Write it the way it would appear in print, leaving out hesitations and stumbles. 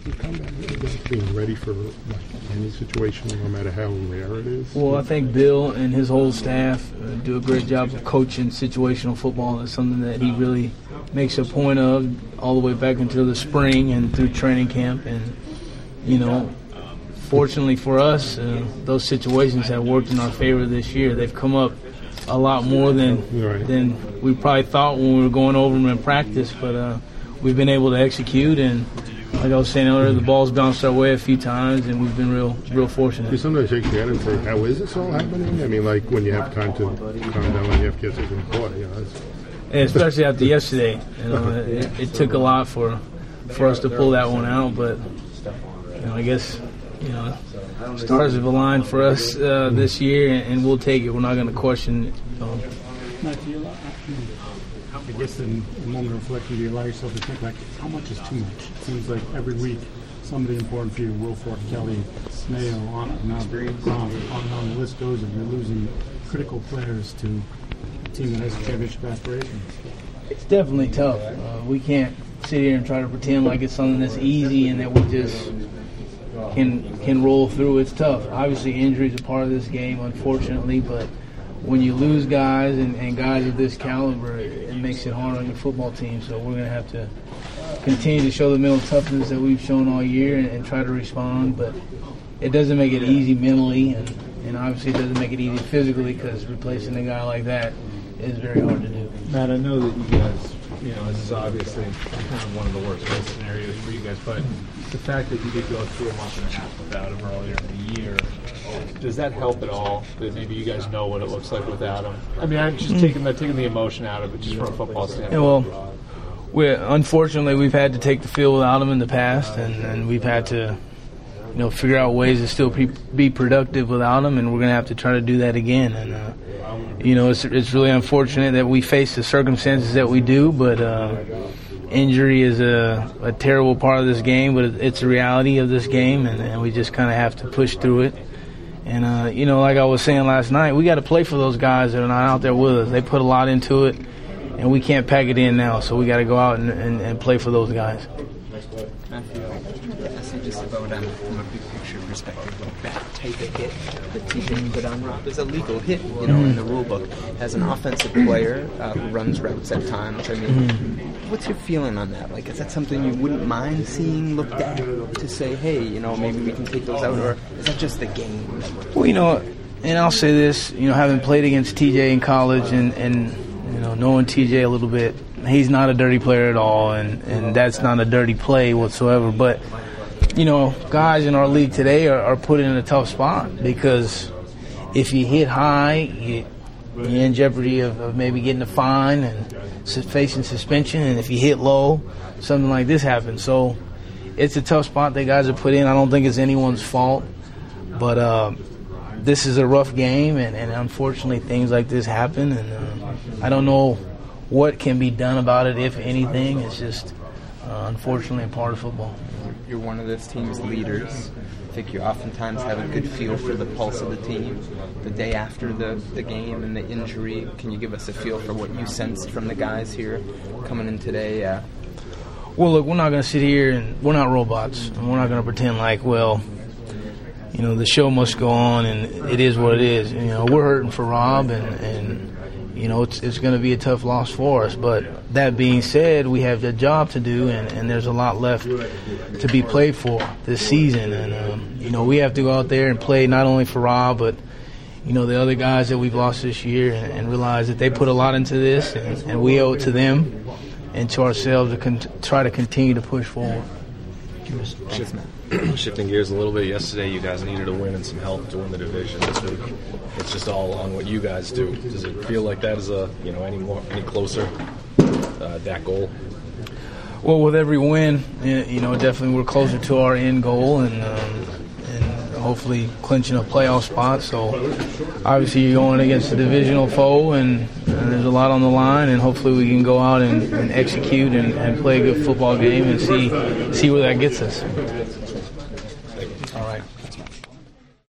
your comeback about being ready for any situation, no matter how rare it is? Well, I think Bill and his whole staff do a great job of coaching situational football. It's something that he really makes a point of all the way back until the spring and through training camp. And, fortunately for us, those situations have worked in our favor this year. They've come up a lot more than we probably thought when we were going over them in practice, but we've been able to execute, and like I was saying earlier, the ball's bounced our way a few times, and we've been real fortunate. You sometimes shake your head and say, how is this all happening? I mean, like when you have time to calm down and you have kids in court, especially after yesterday. It took a lot for us to pull that one out, but I guess stars have aligned for us this year, and we'll take it. We're not going to question it. I guess in a moment of reflection, do you allow yourself to think, how much is too much? It seems like every week somebody important for you, Wilfork, Kelly, Mayo, on the list goes, and you're losing critical players to a team that has championship aspirations. It's definitely tough. We can't sit here and try to pretend like it's something that's easy and that we just can roll through. It's tough. Obviously, injury is a part of this game, unfortunately, but when you lose guys and guys of this caliber, it makes it hard on your football team. So we're going to have to continue to show the mental toughness that we've shown all year and try to respond. But it doesn't make it easy mentally, and obviously it doesn't make it easy physically, because replacing a guy like that is very hard to do. Matt, I know that you guys, this is obviously kind of one of the worst case scenarios for you guys, but the fact that you did go through a month and a half without him earlier in the year, does that help at all? That maybe you guys know what it looks like without him? I mean, I'm just taking the emotion out of it, just from a football standpoint. Well, unfortunately, we've had to take the field without him in the past, and we've had to, figure out ways to still be productive without him, and we're going to have to try to do that again. And it's really unfortunate that we face the circumstances that we do, but injury is a terrible part of this game, but it's a reality of this game, and we just kind of have to push through it. And, like I was saying last night, we got to play for those guys that are not out there with us. They put a lot into it, and we can't pack it in now, so we got to go out and play for those guys. Matthew, ask you just about from a big picture perspective, like that type of hit that TJ put on Rob is a legal hit, in the rule book. As an offensive player who runs routes at times, I mean, what's your feeling on that? Like, is that something you wouldn't mind seeing looked at to say, hey, maybe we can take those out, or is that just the game? Well, and I'll say this, having played against TJ in college and knowing TJ a little bit, he's not a dirty player at all, and that's not a dirty play whatsoever. But, guys in our league today are put in a tough spot, because if you hit high, you're in jeopardy of maybe getting a fine and facing suspension, and if you hit low, something like this happens. So it's a tough spot that guys are put in. I don't think it's anyone's fault, but this is a rough game, and unfortunately things like this happen, and I don't know what can be done about it, if anything. It's just unfortunately a part of football. You're one of this team's leaders. I think you oftentimes have a good feel for the pulse of the team. The day after the game and the injury, can you give us a feel for what you sensed from the guys here coming in today? Well, look, we're not going to sit here, and we're not robots, and we're not going to pretend like, the show must go on, and it is what it is. We're hurting for Rob, and it's going to be a tough loss for us. But that being said, we have a job to do, and there's a lot left to be played for this season. And, we have to go out there and play not only for Rob, but, the other guys that we've lost this year, and realize that they put a lot into this, and we owe it to them and to ourselves to try to continue to push forward. Shifting gears a little bit, yesterday you guys needed a win and some help to win the division. This week, it's just all on what you guys do. Does it feel like that is any closer that goal? Well, with every win, definitely we're closer to our end goal, and hopefully clinching a playoff spot. So obviously you're going against a divisional foe, and there's a lot on the line, and hopefully we can go out and execute and play a good football game and see where that gets us.